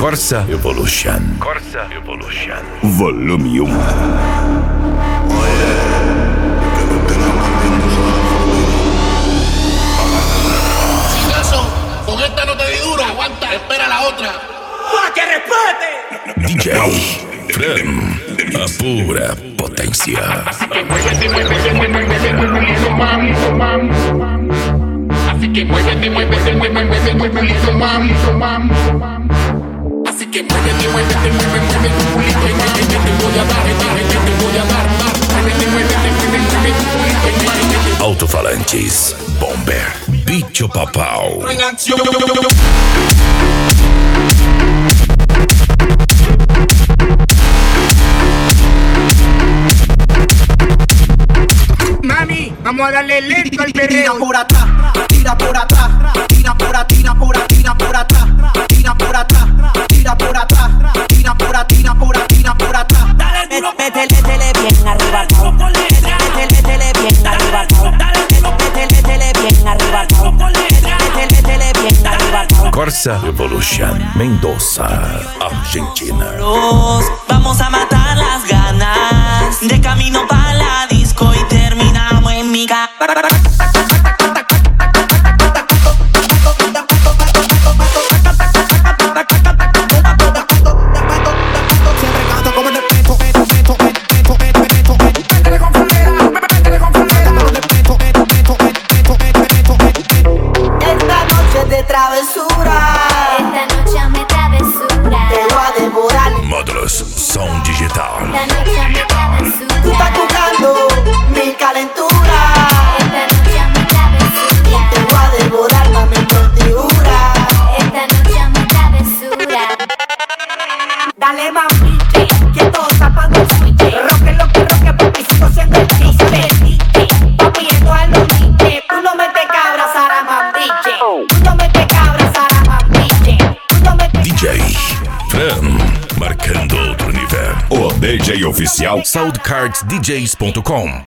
Corsa Evolution. Corsa Evolution. Volume 1. Con esta no te di duro, aguanta, espera la otra. ¡Pa' que respete! DJ Fran, a pura potência. Así que muévete, muévete, muévete, muévete, mami, mami. Así que muévete, muévete, muévete, muévete, mami, mami. Así que muévete, muévete, muévete, muévete, te voy a dar, te voy a dar, muévete, muévete, muévete, Alto-falantes Bomber, Bicho Papau. Mami, vamos a darle lento al Tira perreo. por atrás, tira por atrás, tira por atrás, tira por atrás, tira por atrás, tira por atrás, tira por atrás, tira por atrás, tira por atrás, tira por atrás. Métele bien arriba, cao. Métele bien arriba, cao. Métele bien arriba, cao. Métele bien arriba, cao. Corsa Evolution, Mendoza, Argentina. Vamos a matar las ganas. De camino para la disco y terminamos en mi casa. Siempre canto como el respeto, esta noche de travesura, Esta noche ame travesura. te voy a devorar. Módulos Som Digital. Esta noche ame travesura. Tú estás tocando mi calentura, Esta noche ame travesura. te voy a devorar, mami, por figura. Esta noche ame travesura. Dale mami, que todos apagan el switch. Roque, porque sigo siendo el chiste. Papi, esto es lo dice. Tú no metes cabra, Sara Mambiche. Tú no metes cabra, Sara Mambiche. Tú no metes DJ Fran, marcando outro nível. O DJ oficial SoundCardsDJs.com